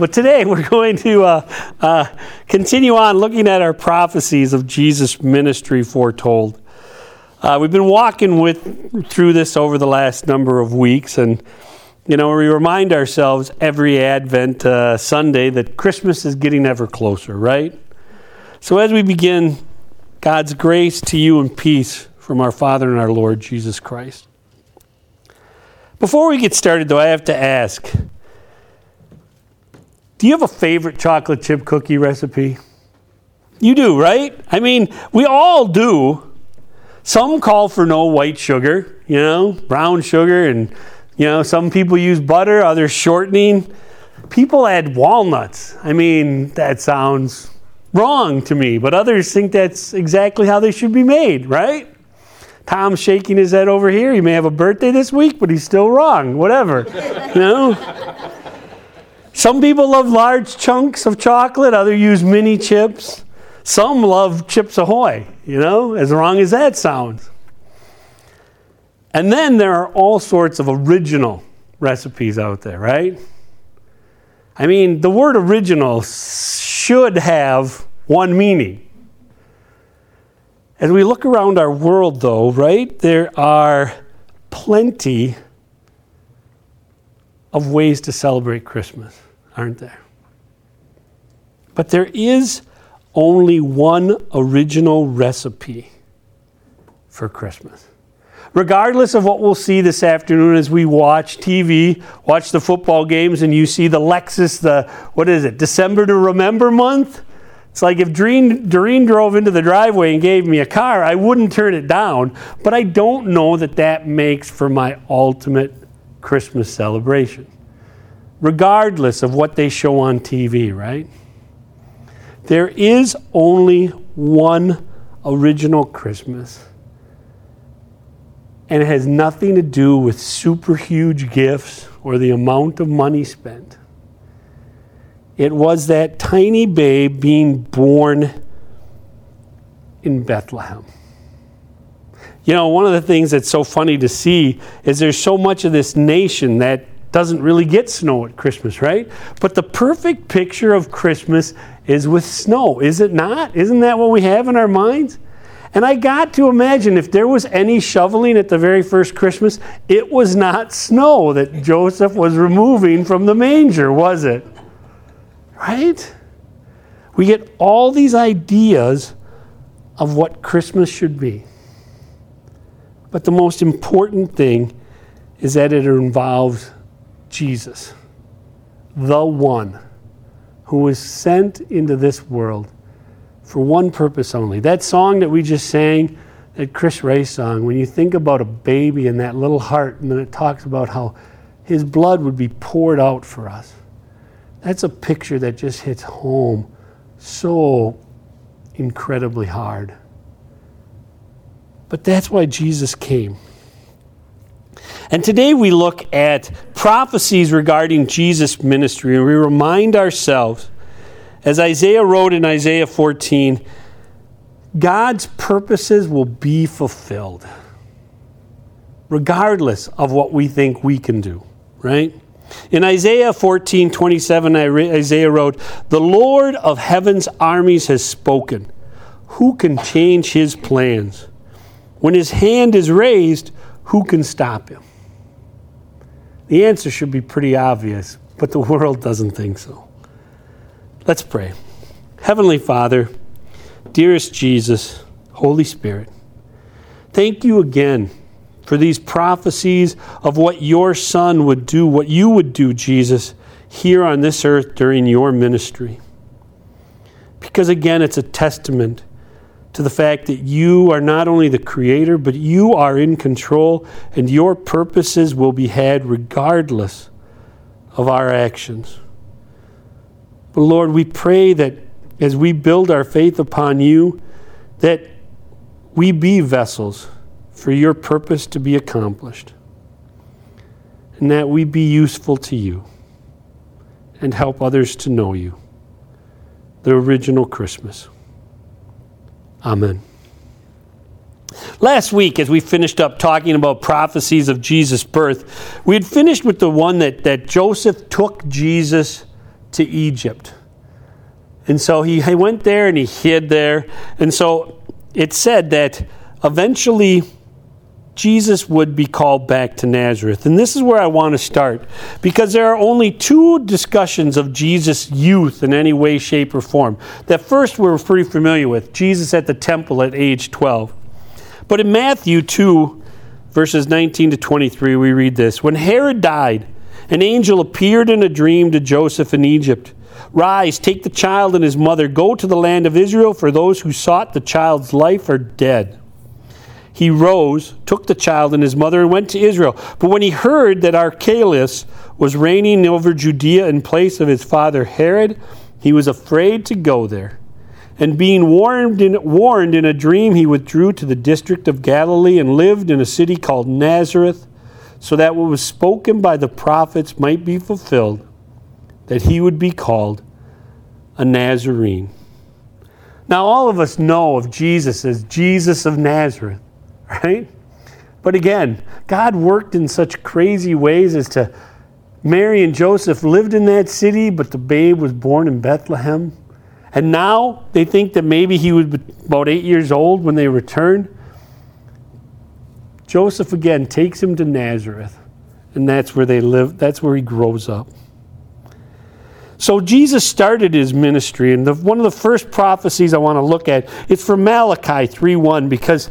But today we're going to continue on looking at our prophecies of Jesus' ministry foretold. We've been walking through this over the last number of weeks, and we remind ourselves every Advent Sunday that Christmas is getting ever closer, right? So as we begin, God's grace to you and peace from our Father and our Lord Jesus Christ. Before we get started, though, I have to ask, do you have a favorite chocolate chip cookie recipe? You do, right? I mean, we all do. Some call for no white sugar, brown sugar, and, some people use butter, others shortening. People add walnuts. I mean, that sounds wrong to me, but others think that's exactly how they should be made, right? Tom's shaking his head over here. He may have a birthday this week, but he's still wrong. Whatever, Some people love large chunks of chocolate. Others use mini chips. Some love Chips Ahoy, as wrong as that sounds. And then there are all sorts of original recipes out there, right? I mean, the word original should have one meaning. As we look around our world, though, right, there are plenty of ways to celebrate Christmas, aren't there? But there is only one original recipe for Christmas. Regardless of what we'll see this afternoon as we watch TV, watch the football games, and you see the Lexus, December to Remember month? It's like if Doreen drove into the driveway and gave me a car, I wouldn't turn it down, but I don't know that makes for my ultimate Christmas celebration. Regardless of what they show on TV, right? There is only one original Christmas. And it has nothing to do with super huge gifts or the amount of money spent. It was that tiny babe being born in Bethlehem. One of the things that's so funny to see is there's so much of this nation that doesn't really get snow at Christmas, right? But the perfect picture of Christmas is with snow, is it not? Isn't that what we have in our minds? And I got to imagine if there was any shoveling at the very first Christmas, it was not snow that Joseph was removing from the manger, was it? Right? We get all these ideas of what Christmas should be. But the most important thing is that it involves Jesus, the one who was sent into this world for one purpose only. That song that we just sang, that Chris Ray song, when you think about a baby and that little heart, and then it talks about how his blood would be poured out for us. That's a picture that just hits home so incredibly hard. But that's why Jesus came. And today we look at prophecies regarding Jesus' ministry, and we remind ourselves, as Isaiah wrote in Isaiah 14, God's purposes will be fulfilled, regardless of what we think we can do, right? In Isaiah 14:27, Isaiah wrote, "The Lord of heaven's armies has spoken. Who can change his plans? When his hand is raised, who can stop him?" The answer should be pretty obvious, but the world doesn't think so. Let's pray. Heavenly Father, dearest Jesus, Holy Spirit, thank you again for these prophecies of what your Son would do, what you would do, Jesus, here on this earth during your ministry. Because again, it's a testament to the fact that you are not only the Creator, but you are in control, and your purposes will be had regardless of our actions. But Lord, we pray that as we build our faith upon you, that we be vessels for your purpose to be accomplished, and that we be useful to you and help others to know you, the original Christmas. Amen. Last week, as we finished up talking about prophecies of Jesus' birth, we had finished with the one that Joseph took Jesus to Egypt. And so he went there and he hid there. And so it said that eventually Jesus would be called back to Nazareth. And this is where I want to start, because there are only two discussions of Jesus' youth in any way, shape, or form. That first we're pretty familiar with, Jesus at the temple at age 12. But in Matthew 2, verses 19 to 23, we read this. When Herod died, an angel appeared in a dream to Joseph in Egypt. Rise, take the child and his mother, go to the land of Israel, for those who sought the child's life are dead. He rose, took the child and his mother, and went to Israel. But when he heard that Archelaus was reigning over Judea in place of his father Herod, he was afraid to go there. And being warned in a dream, he withdrew to the district of Galilee and lived in a city called Nazareth, so that what was spoken by the prophets might be fulfilled, that he would be called a Nazarene. Now, all of us know of Jesus as Jesus of Nazareth, right? But again, God worked in such crazy ways as to Mary and Joseph lived in that city, but the babe was born in Bethlehem. And now they think that maybe he was about 8 years old when they returned. Joseph again takes him to Nazareth, and that's where they live. That's where he grows up. So Jesus started his ministry, and one of the first prophecies I want to look at is from Malachi 3:1, because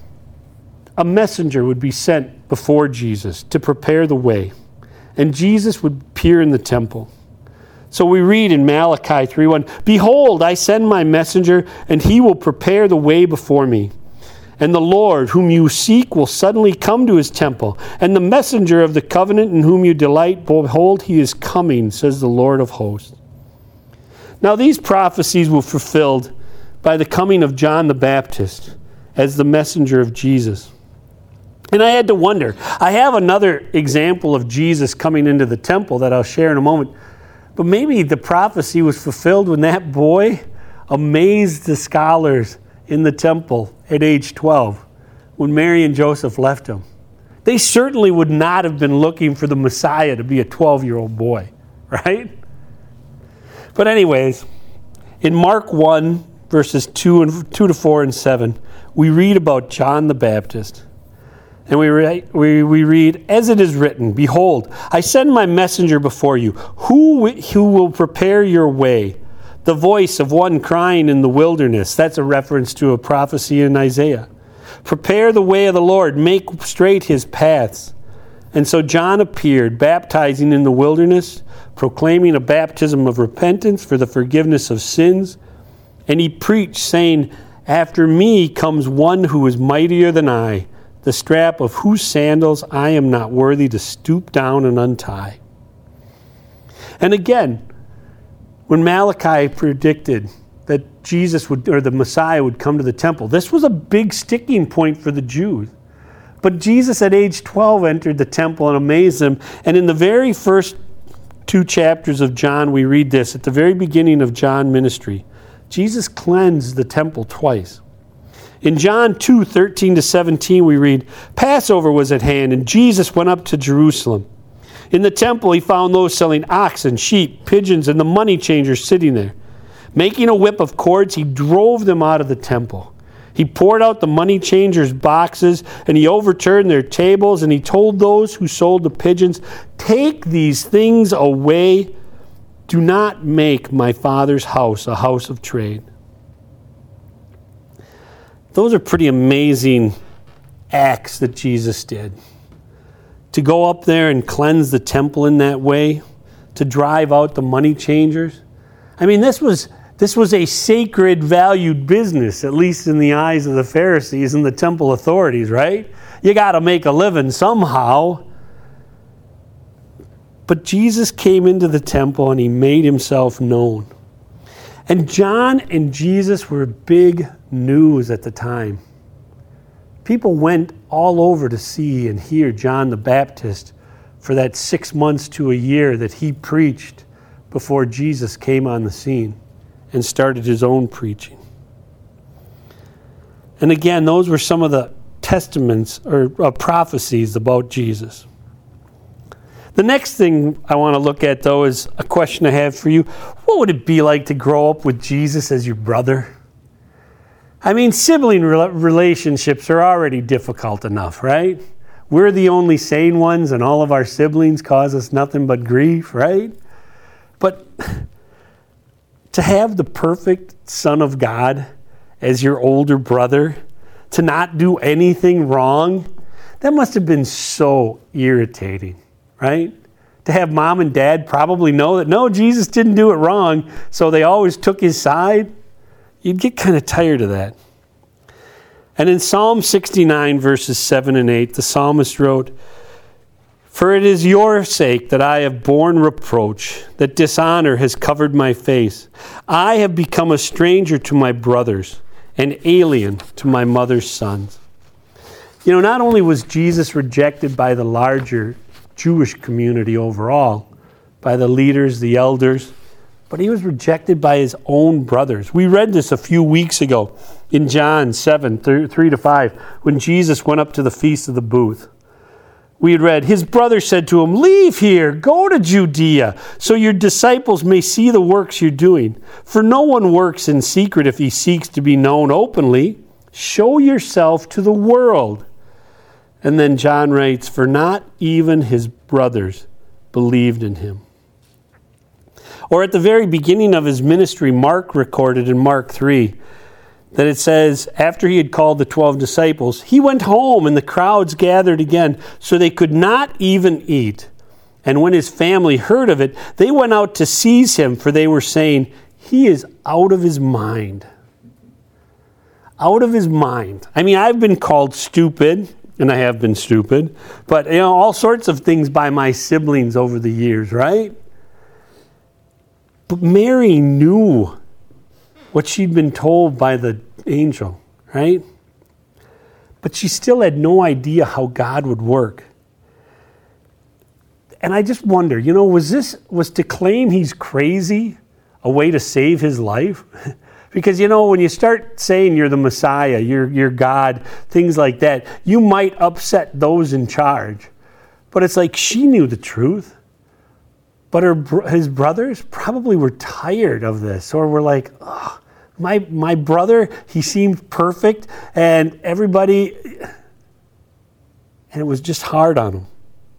a messenger would be sent before Jesus to prepare the way, and Jesus would appear in the temple. So we read in Malachi 3:1, Behold, I send my messenger, and he will prepare the way before me. And the Lord, whom you seek, will suddenly come to his temple. And the messenger of the covenant in whom you delight, behold, he is coming, says the Lord of hosts. Now these prophecies were fulfilled by the coming of John the Baptist as the messenger of Jesus. And I had to wonder, I have another example of Jesus coming into the temple that I'll share in a moment. But maybe the prophecy was fulfilled when that boy amazed the scholars in the temple at age 12, when Mary and Joseph left him. They certainly would not have been looking for the Messiah to be a 12-year-old boy, right? But anyways, in Mark 1, verses 2 to 4 and 7, we read about John the Baptist. And we read, as it is written, Behold, I send my messenger before you, who will prepare your way. The voice of one crying in the wilderness. That's a reference to a prophecy in Isaiah. Prepare the way of the Lord, make straight his paths. And so John appeared, baptizing in the wilderness, proclaiming a baptism of repentance for the forgiveness of sins. And he preached, saying, After me comes one who is mightier than I, the strap of whose sandals I am not worthy to stoop down and untie. And again, when Malachi predicted that Jesus would, or the Messiah would come to the temple, this was a big sticking point for the Jews. But Jesus at age 12 entered the temple and amazed them. And in the very first 2 chapters of John, we read this. At the very beginning of John's ministry, Jesus cleansed the temple twice. In John 2:13 to 17, we read, Passover was at hand, and Jesus went up to Jerusalem. In the temple, he found those selling oxen, sheep, pigeons, and the money changers sitting there. Making a whip of cords, he drove them out of the temple. He poured out the money changers' boxes, and he overturned their tables, and he told those who sold the pigeons, Take these things away. Do not make my Father's house a house of trade. Those are pretty amazing acts that Jesus did. To go up there and cleanse the temple in that way, to drive out the money changers. I mean, this was a sacred, valued business, at least in the eyes of the Pharisees and the temple authorities, right? You got to make a living somehow. But Jesus came into the temple and he made himself known. And John and Jesus were big news at the time. People went all over to see and hear John the Baptist for that 6 months to a year that he preached before Jesus came on the scene and started his own preaching. And again, those were some of the testaments or prophecies about Jesus. The next thing I want to look at, though, is a question I have for you. What would it be like to grow up with Jesus as your brother? I mean, sibling relationships are already difficult enough, right? We're the only sane ones, and all of our siblings cause us nothing but grief, right? But to have the perfect Son of God as your older brother, to not do anything wrong, that must have been so irritating, right? To have mom and dad probably know that, no, Jesus didn't do it wrong, so they always took his side. You'd get kind of tired of that. And in Psalm 69, verses 7 and 8, the psalmist wrote, "For it is your sake that I have borne reproach, that dishonor has covered my face. I have become a stranger to my brothers, an alien to my mother's sons." You know, not only was Jesus rejected by the larger Jewish community overall, by the leaders, the elders, but he was rejected by his own brothers. We read this a few weeks ago in John 7, 3-5, when Jesus went up to the Feast of the Booth. We had read, his brother said to him, "Leave here, go to Judea, so your disciples may see the works you're doing. For no one works in secret if he seeks to be known openly. Show yourself to the world." And then John writes, "For not even his brothers believed in him." Or at the very beginning of his ministry, Mark recorded in Mark 3, that it says, after he had called the 12 disciples, he went home and the crowds gathered again, so they could not even eat. And when his family heard of it, they went out to seize him, for they were saying, "He is out of his mind." Out of his mind. I mean, I've been called stupid, and I have been stupid, but all sorts of things by my siblings over the years, right? But Mary knew what she'd been told by the angel, right? But she still had no idea how God would work. And I just wonder, was to claim he's crazy a way to save his life? Because, when you start saying you're the Messiah, you're God, things like that, you might upset those in charge. But it's like she knew the truth. But his brothers probably were tired of this, or were like, "Oh, my brother, he seemed perfect, and everybody," and it was just hard on him.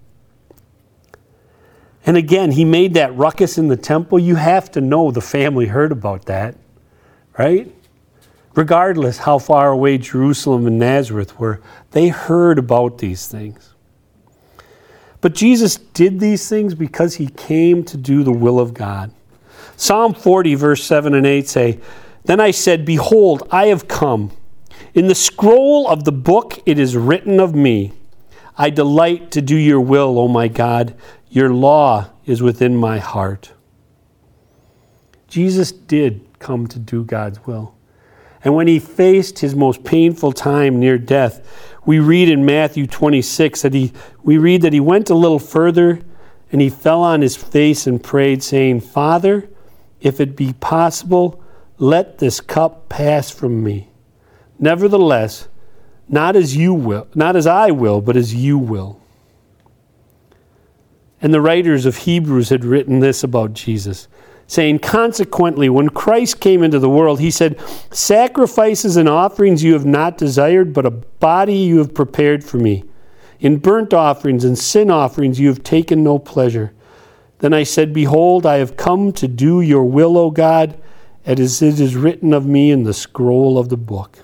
And again, he made that ruckus in the temple. You have to know the family heard about that, right? Regardless how far away Jerusalem and Nazareth were, they heard about these things. But Jesus did these things because he came to do the will of God. Psalm 40, verse 7 and 8 say, "Then I said, behold, I have come. In the scroll of the book it is written of me. I delight to do your will, O my God. Your law is within my heart." Jesus did come to do God's will. And when he faced his most painful time near death, we read in Matthew 26 that he went a little further and he fell on his face and prayed, saying, "Father, if it be possible, let this cup pass from me. Nevertheless, not as I will, but as you will." And the writers of Hebrews had written this about Jesus, saying, "Consequently, when Christ came into the world, he said, 'Sacrifices and offerings you have not desired, but a body you have prepared for me. In burnt offerings and sin offerings you have taken no pleasure.' Then I said, behold, I have come to do your will, O God, as it is written of me in the scroll of the book."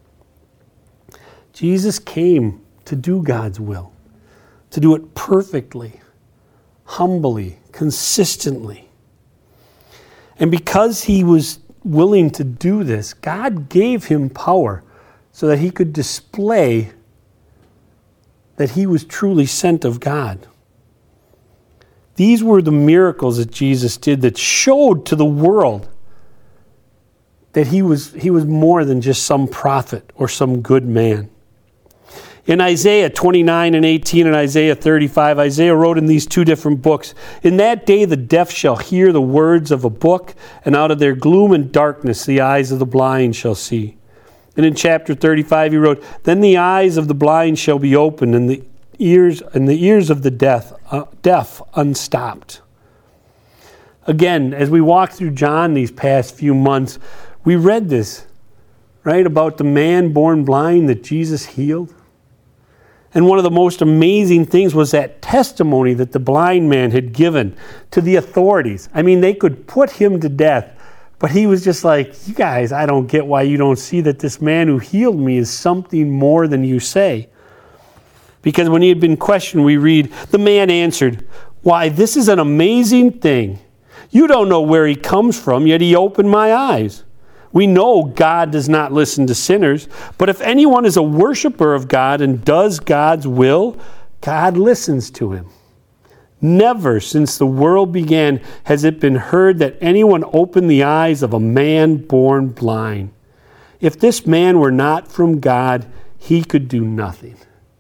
Jesus came to do God's will, to do it perfectly, humbly, consistently. And because he was willing to do this, God gave him power so that he could display that he was truly sent of God. These were the miracles that Jesus did that showed to the world that he was more than just some prophet or some good man. In Isaiah 29 and 18 and Isaiah 35, Isaiah wrote in these two different books, "In that day the deaf shall hear the words of a book, and out of their gloom and darkness the eyes of the blind shall see." And in chapter 35 he wrote, "Then the eyes of the blind shall be opened, and ears of the deaf unstopped. Again, as we walk through John these past few months, we read this, right, about the man born blind that Jesus healed. And one of the most amazing things was that testimony that the blind man had given to the authorities. I mean, they could put him to death, but he was just like, you guys, I don't get why you don't see that this man who healed me is something more than you say. Because when he had been questioned, we read, the man answered, why, this is an amazing thing. You don't know where he comes from, yet he opened my eyes. We know God does not listen to sinners, but if anyone is a worshiper of God and does God's will, God listens to him. Never since the world began has it been heard that anyone opened the eyes of a man born blind. If this man were not from God, he could do nothing.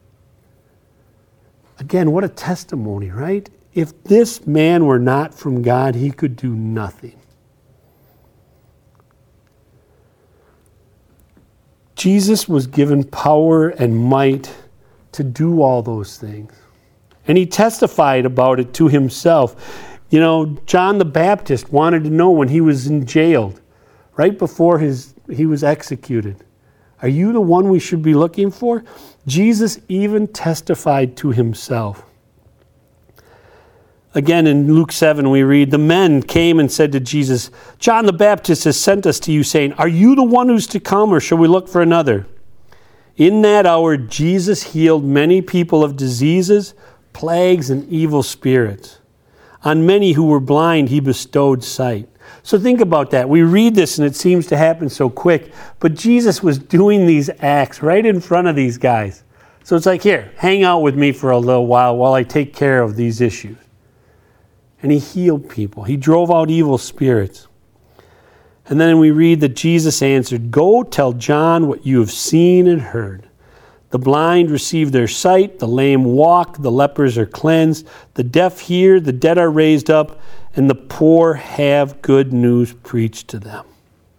Again, what a testimony, right? If this man were not from God, he could do nothing. Jesus was given power and might to do all those things. And he testified about it to himself. You know, John the Baptist wanted to know when he was jailed, right before he was executed. Are you the one we should be looking for? Jesus even testified to himself. Again, in Luke 7, we read, the men came and said to Jesus, John the Baptist has sent us to you, saying, are you the one who's to come, or shall we look for another? In that hour, Jesus healed many people of diseases, plagues, and evil spirits. On many who were blind, he bestowed sight. So think about that. We read this, and it seems to happen so quick, but Jesus was doing these acts right in front of these guys. So it's like, here, hang out with me for a little while I take care of these issues. And he healed people. He drove out evil spirits. And then we read that Jesus answered, go tell John what you have seen and heard. The blind receive their sight, the lame walk, the lepers are cleansed, the deaf hear, the dead are raised up, and the poor have good news preached to them.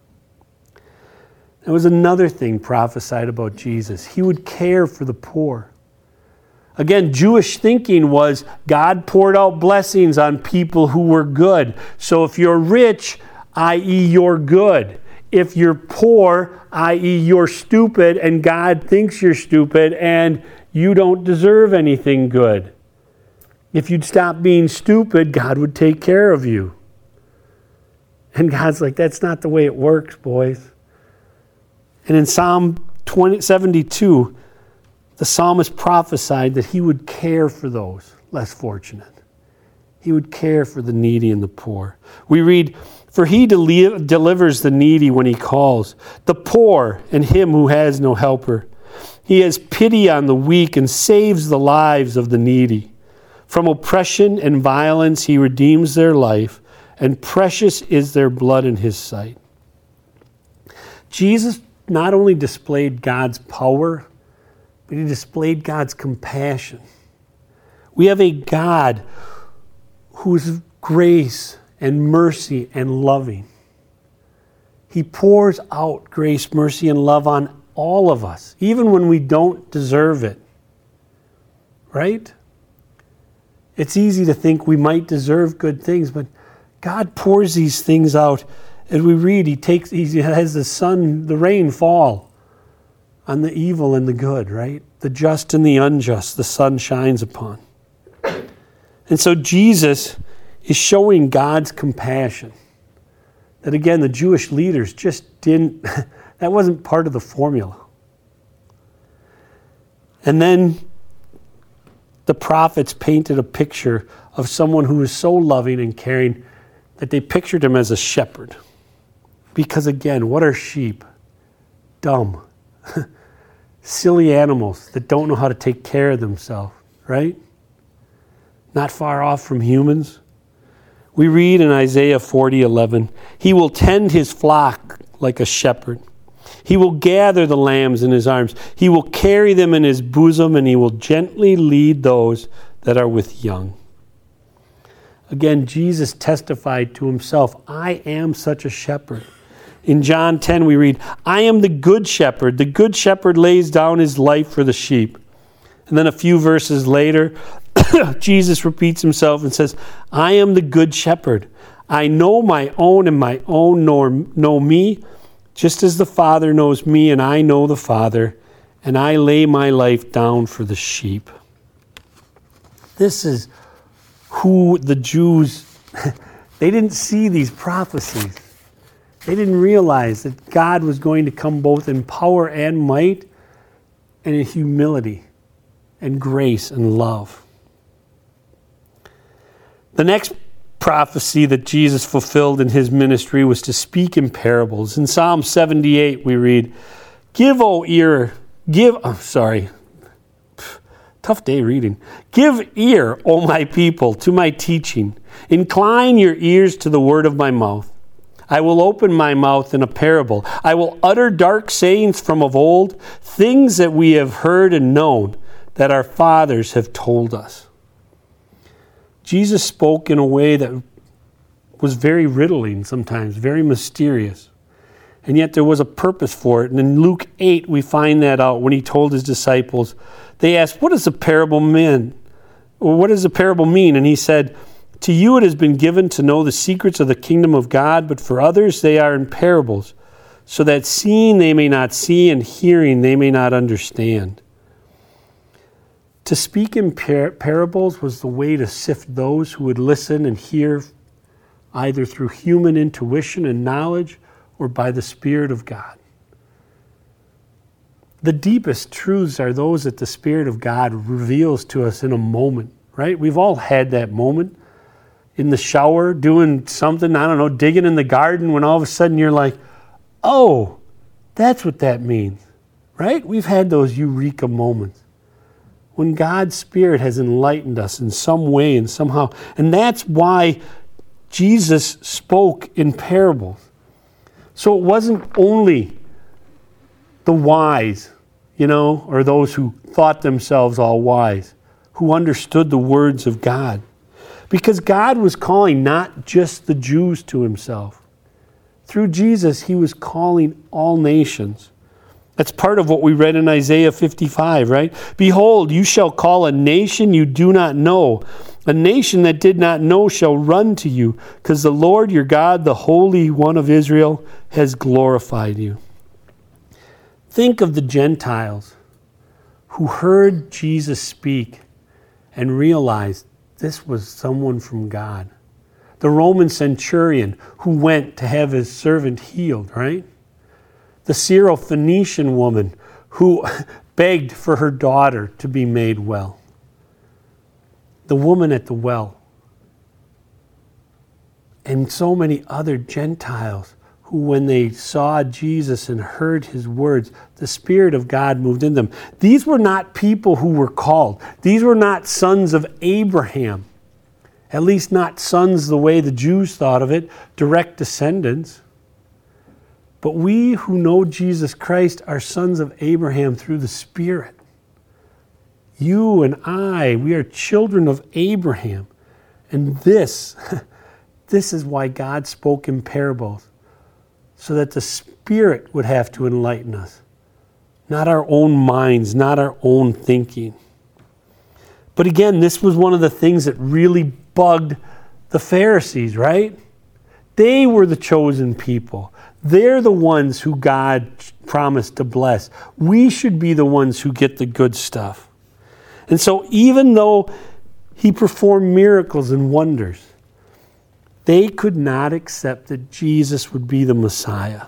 There was another thing prophesied about Jesus. He would care for the poor. Again, Jewish thinking was God poured out blessings on people who were good. So if you're rich, i.e. you're good. If you're poor, i.e. you're stupid, and God thinks you're stupid and you don't deserve anything good. If you'd stop being stupid, God would take care of you. And God's like, that's not the way it works, boys. And in Psalm 72, the psalmist prophesied that he would care for those less fortunate. He would care for the needy and the poor. We read, for he delivers the needy when he calls, the poor and him who has no helper. He has pity on the weak and saves the lives of the needy. From oppression and violence he redeems their life, and precious is their blood in his sight. Jesus not only displayed God's power, but he displayed God's compassion. We have a God whose grace and mercy and loving. He pours out grace, mercy, and love on all of us, even when we don't deserve it. Right? It's easy to think we might deserve good things, but God pours these things out. As we read, he has the rain fall on the evil and the good, right? The just and the unjust, the sun shines upon. And so Jesus is showing God's compassion. That again, the Jewish leaders just didn't, that wasn't part of the formula. And then the prophets painted a picture of someone who was so loving and caring that they pictured him as a shepherd. Because again, what are sheep? Dumb. Silly animals that don't know how to take care of themselves, right? Not far off from humans. We read in Isaiah 40:11, he will tend his flock like a shepherd. He will gather the lambs in his arms. He will carry them in his bosom, and he will gently lead those that are with young. Again, Jesus testified to himself, I am such a shepherd. In John 10 we read, I am the good shepherd. The good shepherd lays down his life for the sheep. And then a few verses later, Jesus repeats himself and says, I am the good shepherd. I know my own, and my own know me, just as the Father knows me, and I know the Father, and I lay my life down for the sheep. This is who the Jews, they didn't see these prophecies. They didn't realize that God was going to come both in power and might, and in humility and grace and love. The next prophecy that Jesus fulfilled in his ministry was to speak in parables. In Psalm 78 we read, tough day reading. Give ear, O my people, to my teaching. Incline your ears to the word of my mouth. I will open my mouth in a parable. I will utter dark sayings from of old, things that we have heard and known, that our fathers have told us. Jesus spoke in a way that was very riddling sometimes, very mysterious. And yet there was a purpose for it. And in Luke 8, we find that out when he told his disciples. They asked, what does the parable mean? Or what does the parable mean? And he said, to you it has been given to know the secrets of the kingdom of God, but for others they are in parables, so that seeing they may not see, and hearing they may not understand. To speak in parables was the way to sift those who would listen and hear either through human intuition and knowledge or by the Spirit of God. The deepest truths are those that the Spirit of God reveals to us in a moment, right? We've all had that moment in the shower doing something, I don't know, digging in the garden, when all of a sudden you're like, oh, that's what that means, right? We've had those eureka moments when God's Spirit has enlightened us in some way and somehow. And that's why Jesus spoke in parables. So it wasn't only the wise, or those who thought themselves all wise, who understood the words of God. Because God was calling not just the Jews to himself. Through Jesus, he was calling all nations. That's part of what we read in Isaiah 55, right? Behold, you shall call a nation you do not know. A nation that did not know shall run to you, because the Lord your God, the Holy One of Israel, has glorified you. Think of the Gentiles who heard Jesus speak and realized this was someone from God. The Roman centurion who went to have his servant healed, right? The Syrophoenician woman who begged for her daughter to be made well. The woman at the well. And so many other Gentiles who, when they saw Jesus and heard his words, the Spirit of God moved in them. These were not people who were called. These were not sons of Abraham. At least not sons the way the Jews thought of it, direct descendants. But we who know Jesus Christ are sons of Abraham through the Spirit. You and I, we are children of Abraham. And this is why God spoke in parables, so that the Spirit would have to enlighten us. Not our own minds, not our own thinking. But again, this was one of the things that really bugged the Pharisees, right? They were the chosen people. They're the ones who God promised to bless. We should be the ones who get the good stuff. And so even though he performed miracles and wonders, they could not accept that Jesus would be the Messiah.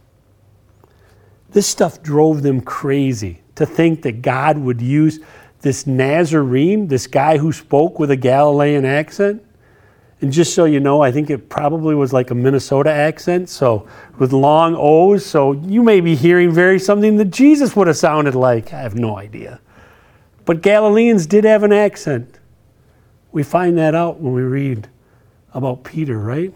This stuff drove them crazy, to think that God would use this Nazarene, this guy who spoke with a Galilean accent. And just so you know, I think it probably was like a Minnesota accent, so with long O's. So you may be hearing something that Jesus would have sounded like. I have no idea. But Galileans did have an accent. We find that out when we read about Peter, right?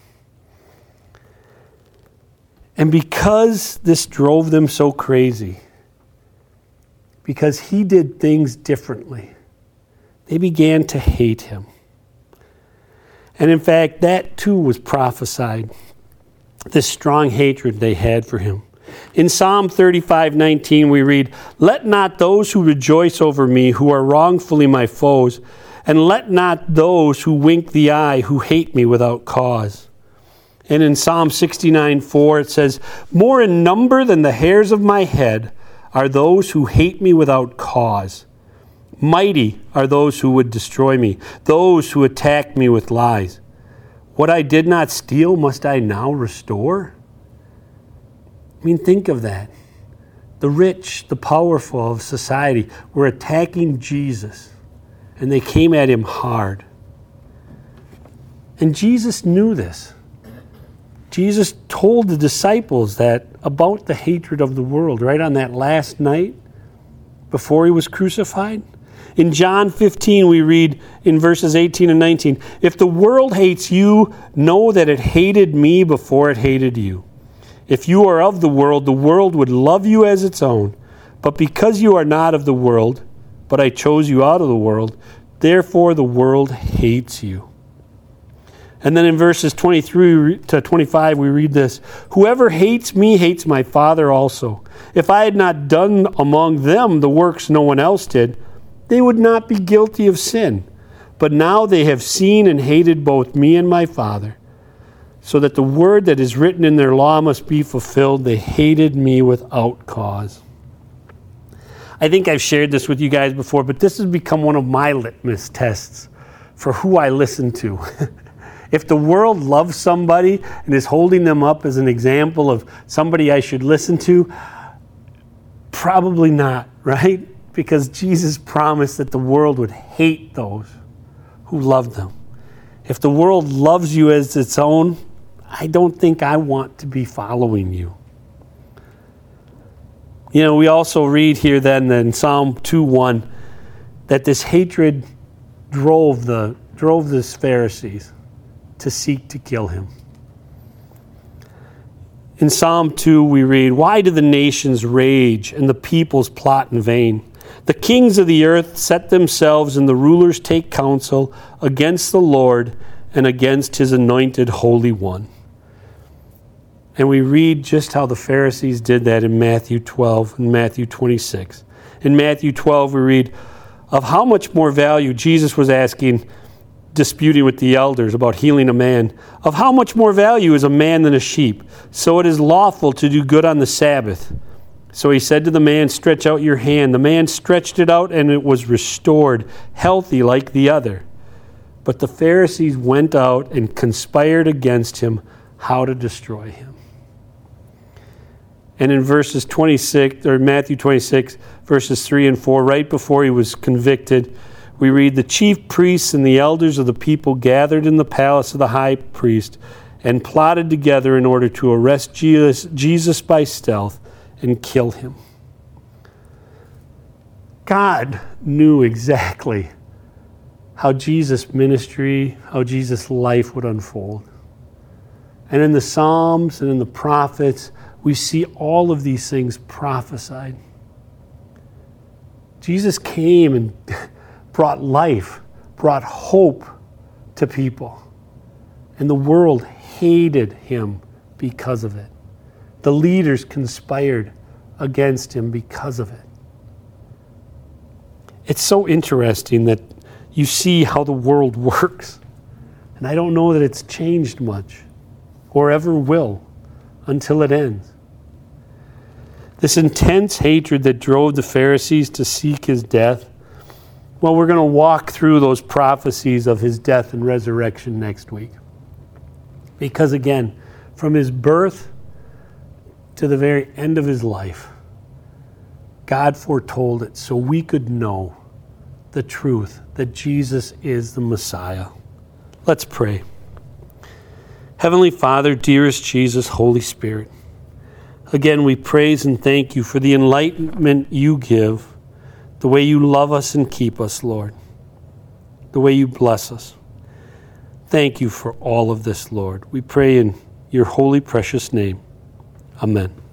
And because this drove them so crazy, because he did things differently, they began to hate him. And in fact, that too was prophesied, this strong hatred they had for him. In Psalm 35:19 we read, "Let not those who rejoice over me, who are wrongfully my foes, and let not those who wink the eye, who hate me without cause." And in Psalm 69:4 it says, "More in number than the hairs of my head are those who hate me without cause. Mighty are those who would destroy me, those who attack me with lies. What I did not steal, must I now restore?" I mean, think of that. The rich, the powerful of society were attacking Jesus, and they came at him hard. And Jesus knew this. Jesus told the disciples that about the hatred of the world, right on that last night before he was crucified. In John 15, we read in verses 18 and 19, "If the world hates you, know that it hated me before it hated you. If you are of the world would love you as its own. But because you are not of the world, but I chose you out of the world, therefore the world hates you." And then in verses 23 to 25, we read this, "Whoever hates me hates my Father also. If I had not done among them the works no one else did, they would not be guilty of sin. But now they have seen and hated both me and my Father. So that the word that is written in their law must be fulfilled. They hated me without cause." I think I've shared this with you guys before, but this has become one of my litmus tests for who I listen to. If the world loves somebody and is holding them up as an example of somebody I should listen to, probably not, right? Because Jesus promised that the world would hate those who love them. If the world loves you as its own, I don't think I want to be following you. You know, we also read here then in Psalm 2:1 that this hatred drove the Pharisees to seek to kill him. In Psalm 2 we read, "Why do the nations rage and the peoples plot in vain? The kings of the earth set themselves and the rulers take counsel against the Lord and against his anointed Holy One." And we read just how the Pharisees did that in Matthew 12 and Matthew 26. In Matthew 12 we read, "Of how much more value," Jesus was asking, disputing with the elders about healing a man, "of how much more value is a man than a sheep? So it is lawful to do good on the Sabbath." So he said to the man, "Stretch out your hand." The man stretched it out, and it was restored, healthy like the other. But the Pharisees went out and conspired against him how to destroy him. And in verses 26, or Matthew 26, verses 3 and 4, right before he was convicted, we read, "The chief priests and the elders of the people gathered in the palace of the high priest and plotted together in order to arrest Jesus by stealth and kill him." God knew exactly how Jesus' ministry, how Jesus' life would unfold. And in the Psalms and in the prophets, we see all of these things prophesied. Jesus came and brought life, brought hope to people. And the world hated him because of it. The leaders conspired against him because of it. It's so interesting that you see how the world works. And I don't know that it's changed much or ever will until it ends. This intense hatred that drove the Pharisees to seek his death, well, we're going to walk through those prophecies of his death and resurrection next week. Because again, from his birth to the very end of his life, God foretold it so we could know the truth that Jesus is the Messiah. Let's pray. Heavenly Father, dearest Jesus, Holy Spirit, again, we praise and thank you for the enlightenment you give, the way you love us and keep us, Lord, the way you bless us. Thank you for all of this, Lord. We pray in your holy, precious name. Amen.